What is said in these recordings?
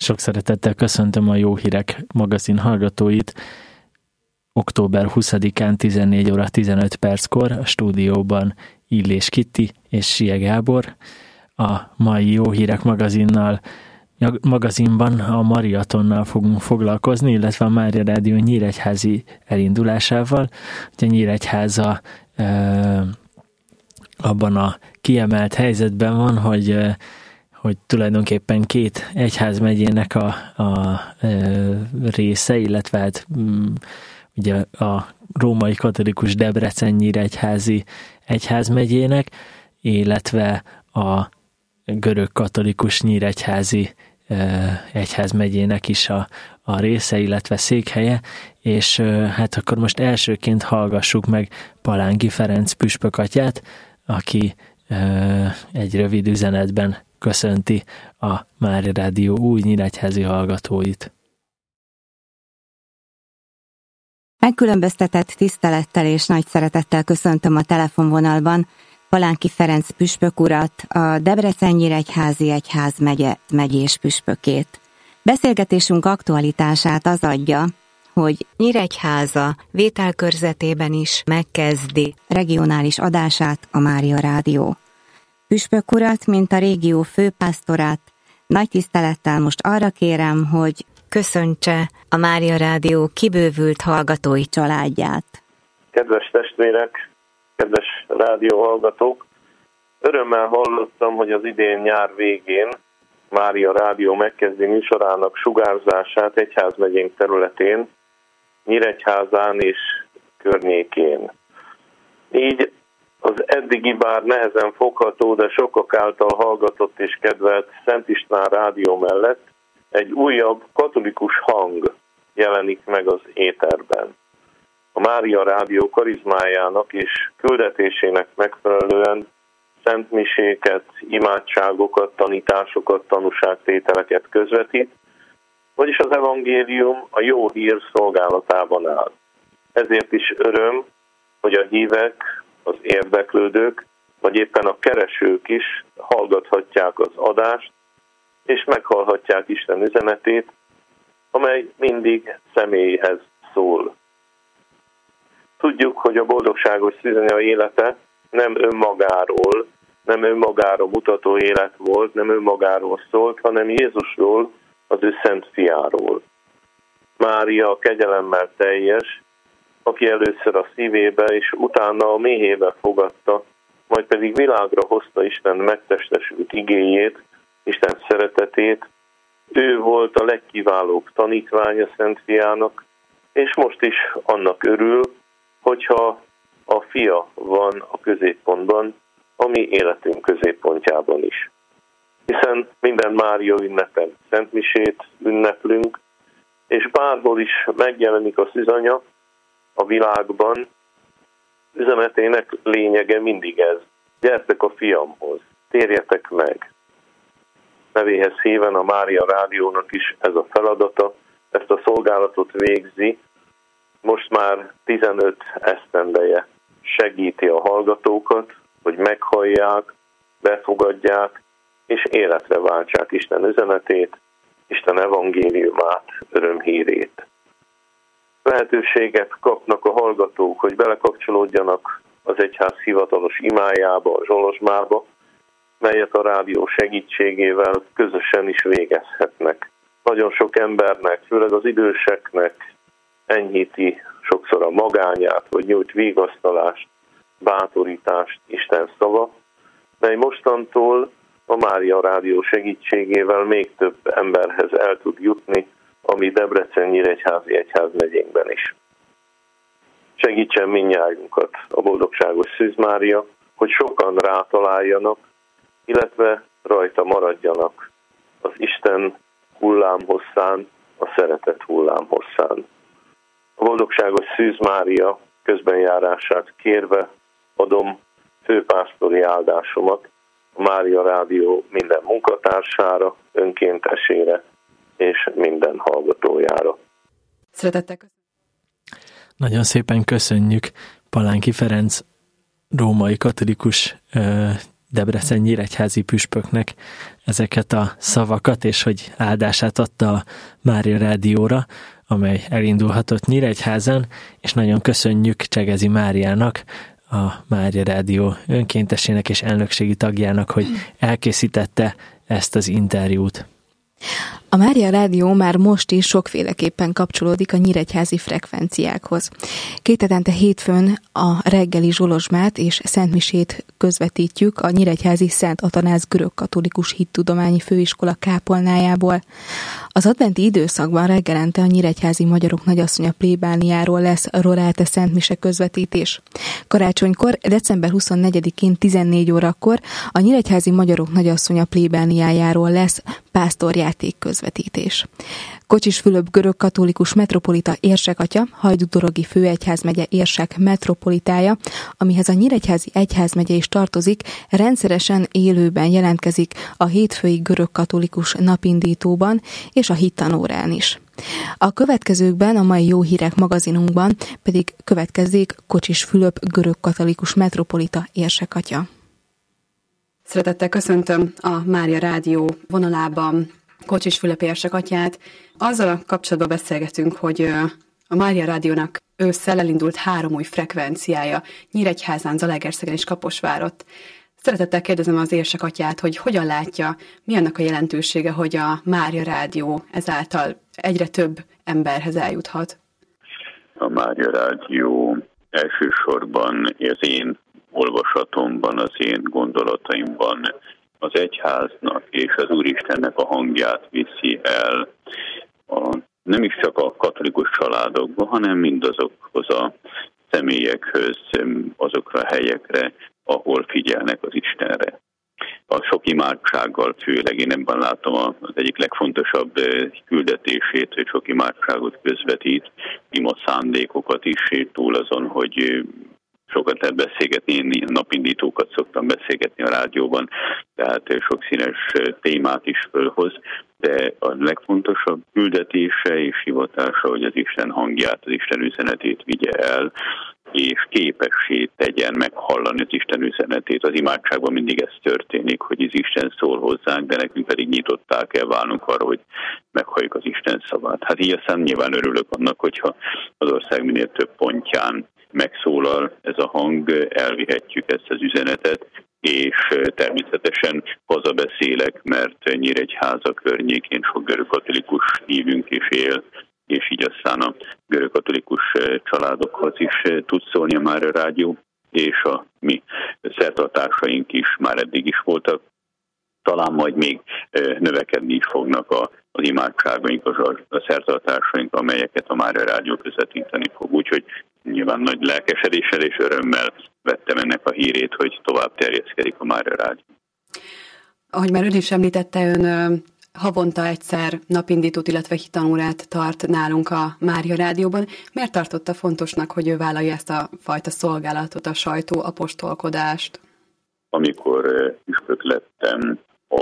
Sok szeretettel köszöntöm a Jó Hírek magazin hallgatóit. Október 20-án 14 óra 15 perckor a stúdióban Illés Kitti és Sie Gábor. A mai Jó Hírek magazinban a maratonnal fogunk foglalkozni, illetve a Mária Rádió nyíregyházi elindulásával. Ugye Nyíregyháza abban a kiemelt helyzetben van, hogy tulajdonképpen két egyházmegyének a része, illetve hát ugye a római katolikus Debrecen nyíregyházi egyházmegyének, illetve a görög katolikus nyíregyházi egyházmegyének is a része, illetve székhelye, és hát akkor most elsőként hallgassuk meg Palánki Ferenc püspök atyát, aki egy rövid üzenetben köszönti a Mária Rádió új nyíregyházi hallgatóit. Megkülönböztetett tisztelettel és nagy szeretettel köszöntöm a telefonvonalban Palánki Ferenc püspök urat, a Debrecen-nyíregyházi egyházmegye megyés püspökét. Beszélgetésünk aktualitását az adja, hogy Nyíregyháza vételkörzetében is megkezdi regionális adását a Mária Rádió. Püspök urat, mint a régió főpásztorát, nagy tisztelettel most arra kérem, hogy köszöntse a Mária Rádió kibővült hallgatói családját. Kedves testvérek, kedves rádióhallgatók! Örömmel hallottam, hogy az idén nyár végén Mária Rádió megkezdi műsorának sugárzását egyházmegyénk területén, Nyíregyházán és környékén. Így az eddigi bár nehezen fogható, de sokak által hallgatott és kedvelt Szent István Rádió mellett egy újabb katolikus hang jelenik meg az éterben. A Mária Rádió karizmájának és küldetésének megfelelően szentmiséket, imádságokat, tanításokat, tanúságtételeket közvetít, vagyis az evangélium a jó hír szolgálatában áll. Ezért is öröm, hogy a hívek, az érdeklődők, vagy éppen a keresők is hallgathatják az adást, és meghallhatják Isten üzenetét, amely mindig személyhez szól. Tudjuk, hogy a boldogságos szűzanya élete nem önmagáról, nem önmagára mutató élet volt, nem önmagáról szólt, hanem Jézusról, az ő szent fiáról. Mária a kegyelemmel teljes, aki először a szívébe és utána a méhébe fogadta, majd pedig világra hozta Isten megtestesült igéjét, Isten szeretetét. Ő volt a legkiválóbb tanítványa Szent Fiának, és most is annak örül, hogyha a Fia van a középpontban, a mi életünk középpontjában is. Hiszen minden Mária ünnepen szentmisét ünneplünk, és bárhol is megjelenik a szűzanya a világban, üzenetének lényege mindig ez. Gyertek a Fiamhoz, térjetek meg. Nevéhez híven a Mária Rádiónak is ez a feladata, ezt a szolgálatot végzi. Most már 15 esztendeje segíti a hallgatókat, hogy meghallják, befogadják, és életre váltsák Isten üzenetét, Isten evangéliumát, örömhírét. Lehetőséget kapnak a hallgatók, hogy belekapcsolódjanak az egyház hivatalos imájába, a zsolozsmába, melyet a rádió segítségével közösen is végezhetnek. Nagyon sok embernek, főleg az időseknek enyhíti sokszor a magányát, vagy nyújt vigasztalást, bátorítást Isten szava, mely mostantól a Mária Rádió segítségével még több emberhez el tud jutni, ami Debrecen-nyíregyházi egyházmegyénkben is. Segítsen mindnyájunkat a boldogságos Szűz Mária, hogy sokan rátaláljanak, illetve rajta maradjanak az Isten hullámhosszán, a szeretet hullámhosszán. A boldogságos Szűz Mária közbenjárását kérve adom főpásztori áldásomat a Mária Rádió minden munkatársára, önkéntesére és minden hallgatójára. Szeretettel köszönöm. Nagyon szépen köszönjük Palánki Ferenc római katolikus Debrecen nyíregyházi püspöknek ezeket a szavakat, és hogy áldását adta a Mária Rádióra, amely elindulhatott Nyíregyházan, és nagyon köszönjük Csegezi Máriának, a Mária Rádió önkéntesének és elnökségi tagjának, hogy elkészítette ezt az interjút. A Mária Rádió már most is sokféleképpen kapcsolódik a nyíregyházi frekvenciákhoz. 2 hetente hétfőn a reggeli zsolozsmát és szentmisét közvetítjük a nyíregyházi Szent Atanáz görögkatolikus hittudományi főiskola kápolnájából. Az adventi időszakban reggelente a nyíregyházi magyarok nagyasszonya plébániáról lesz roráte szentmise közvetítés. Karácsonykor, december 24-én 14 órakor a nyíregyházi magyarok nagyasszonya plébániájáról lesz pásztorjáték közvetítés. Kocsis Fülöp görögkatolikus metropolita érsekatya, Hajdúdorogi főegyházmegye érsek metropolitája, amihez a nyíregyházi egyházmegye is tartozik, rendszeresen élőben jelentkezik a hétfői görögkatolikus napindítóban és a hittanórán is. A következőkben, a mai Jó Hírek magazinunkban pedig következzék Kocsis Fülöp görögkatolikus metropolita érsekatya. Szeretettel köszöntöm a Mária Rádió vonalában Kocsis Fülöp érsekatyát. Azzal a kapcsolatban beszélgetünk, hogy a Mária Rádiónak ősszel elindult 3 új frekvenciája, Nyíregyházán, Zalaegerszegen és Kaposvárott. Szeretettel kérdezem az érsekatyát, hogy hogyan látja, mi annak a jelentősége, hogy a Mária Rádió ezáltal egyre több emberhez eljuthat. A Mária Rádió elsősorban az én olvasatomban, az én gondolataimban az egyháznak és az Úristennek a hangját viszi el nem is csak a katolikus családokba, hanem mindazokhoz a személyekhez, azokra a helyekre, ahol figyelnek az Istenre. A sok imádsággal főleg én ebben látom az egyik legfontosabb küldetését, hogy sok imádságot közvetít, ima szándékokat is, túl azon, hogy sokat lehet beszélgetni, én napindítókat szoktam beszélgetni a rádióban, tehát sok színes témát is fölhoz, de a legfontosabb küldetése és hivatása, hogy az Isten hangját, az Isten üzenetét vigye el, és képessé tegyen meghallani az Isten üzenetét. Az imádságban mindig ez történik, hogy az Isten szól hozzánk, de nekünk pedig nyitottá kell válnunk arra, hogy meghalljuk az Isten szavát. Hát így aztán nyilván örülök annak, hogyha az ország minél több pontján megszólal ez a hang, elvihetjük ezt az üzenetet, és természetesen hazabeszélek, mert Nyíregyháza környékén sok görögkatolikus hívünk is él, és így aztán a görögkatolikus családokhoz is tud szólni a Mária Rádió, és a mi szertartásaink is már eddig is voltak. Talán majd még növekedni is fognak az imádságaink, a szertartásaink, amelyeket a Mária Rádió közvetíteni fog. Úgyhogy nyilván nagy lelkesedéssel és örömmel vettem ennek a hírét, hogy tovább terjeszkedik a Mária Rádió. Ahogy már ön is említette, ön havonta egyszer napindítót, illetve hittanórát tart nálunk a Mária Rádióban. Miért tartotta fontosnak, hogy ő vállalja ezt a fajta szolgálatot, a sajtóapostolkodást? Amikor püspök lettem,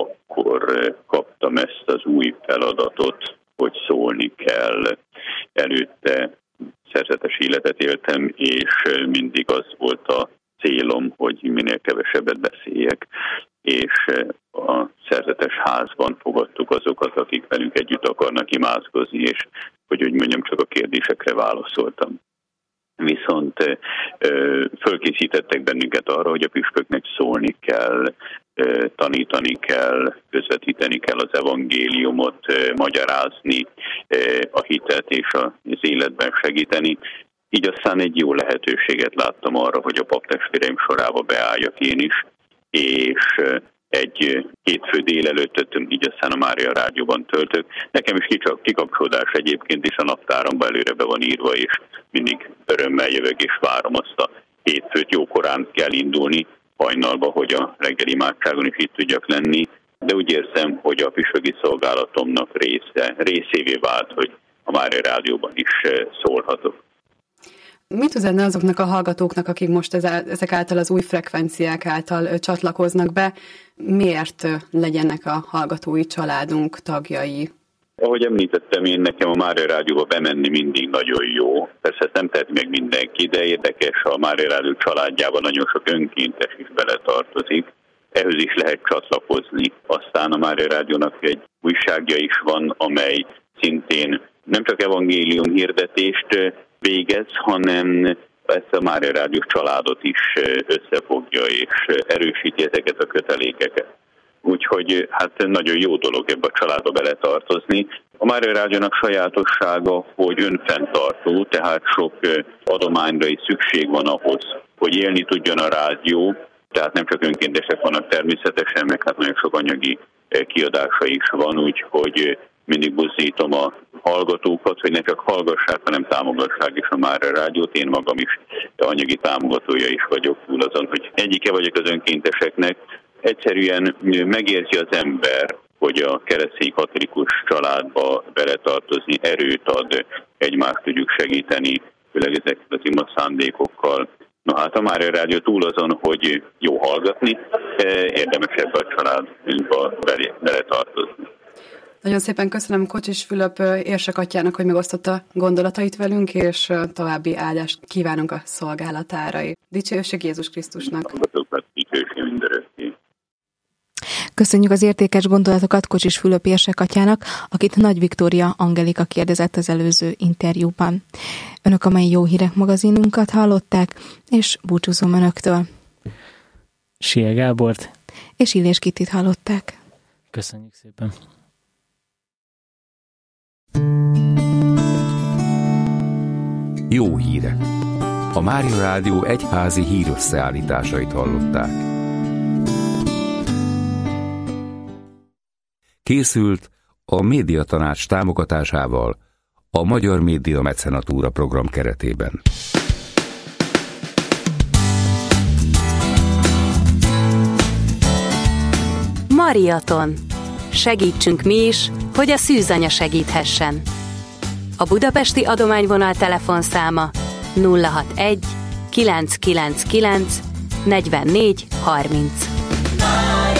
akkor kaptam ezt az új feladatot, hogy szólni kell. Előtte szerzetes életet éltem, és mindig az volt a célom, hogy minél kevesebbet beszéljek, és a szerzetes házban fogadtuk azokat, akik velünk együtt akarnak imádkozni, és hogy úgy mondjam, csak a kérdésekre válaszoltam. Viszont fölkészítettek bennünket arra, hogy a püspöknek szólni kell, tanítani kell, közvetíteni kell az evangéliumot, magyarázni a hitet és az életben segíteni. Így aztán egy jó lehetőséget láttam arra, hogy a paptestvéreim sorába beálljak én is, és egy hétfő délelőttöt így aztán a Mária Rádióban töltök. Nekem is kikapcsolódás egyébként is a naptáramban előre be van írva, és mindig örömmel jövök és várom azt a hétfőt. Jókorán kell indulni hajnalba, hogy a reggeli imádságon is itt tudjak lenni, de úgy érzem, hogy a püspöki szolgálatomnak részévé vált, hogy a Mária Rádióban is szólhatok. Mit üzenne azoknak a hallgatóknak, akik most ezek által az új frekvenciák által csatlakoznak be, miért legyenek a hallgatói családunk tagjai? Ahogy említettem, nekem a Mária Rádióba bemenni mindig nagyon jó. Persze ezt nem teheti meg mindenki, de érdekes, a Mária Rádió családjában nagyon sok önkéntes is beletartozik, ehhez is lehet csatlakozni. Aztán a Mária Rádiónak egy újságja is van, amely szintén nem csak evangélium hirdetést végez, hanem ezt a Mária Rádiós családot is összefogja és erősíti ezeket a kötelékeket. Úgyhogy hát nagyon jó dolog ebbe a családba beletartozni. A Mária Rádiónak sajátossága, hogy önfenntartó, tehát sok adományra is szükség van ahhoz, hogy élni tudjon a rádió, tehát nem csak önkéntesek vannak természetesen, meg hát nagyon sok anyagi kiadása is van, úgyhogy mindig buzdítom a hallgatókat, hogy ne csak hallgassák, hanem támogassák is a Mária Rádiót. Én magam is anyagi támogatója is vagyok, túl azon, hogy egyike vagyok az önkénteseknek. Egyszerűen megérzi az ember, hogy a keresztény katolikus családba beletartozni erőt ad, egymást tudjuk segíteni, főleg ezekkel az ima szándékokkal. Na hát a Mária Rádió túl azon, hogy jó hallgatni, érdemes ebbe a családba beletartozni. Nagyon szépen köszönöm Kocsis Fülöp érsekatyjának, hogy megosztotta gondolatait velünk, és további áldást kívánunk a szolgálatára. Dicsőség Jézus Krisztusnak! Dicsőség mindörökké! Köszönjük az értékes gondolatokat Kocsis Fülöp érsekatyának, akit Nagy Viktória Angelika kérdezett az előző interjúban. Önök a mai Jó Hírek magazinunkat hallották, és búcsúzom önöktől. Sia Gábort és Illés Kittit hallották. Köszönjük szépen! Jó hírek! A Mária Rádió egyházi hírösszeállításait hallották. Készült a Médiatanács támogatásával a Magyar Média Mecenatúra program keretében. Mariaton. Segítsünk mi is, hogy a szűzanya segíthessen. A budapesti adományvonal telefonszáma 061 999 44 30.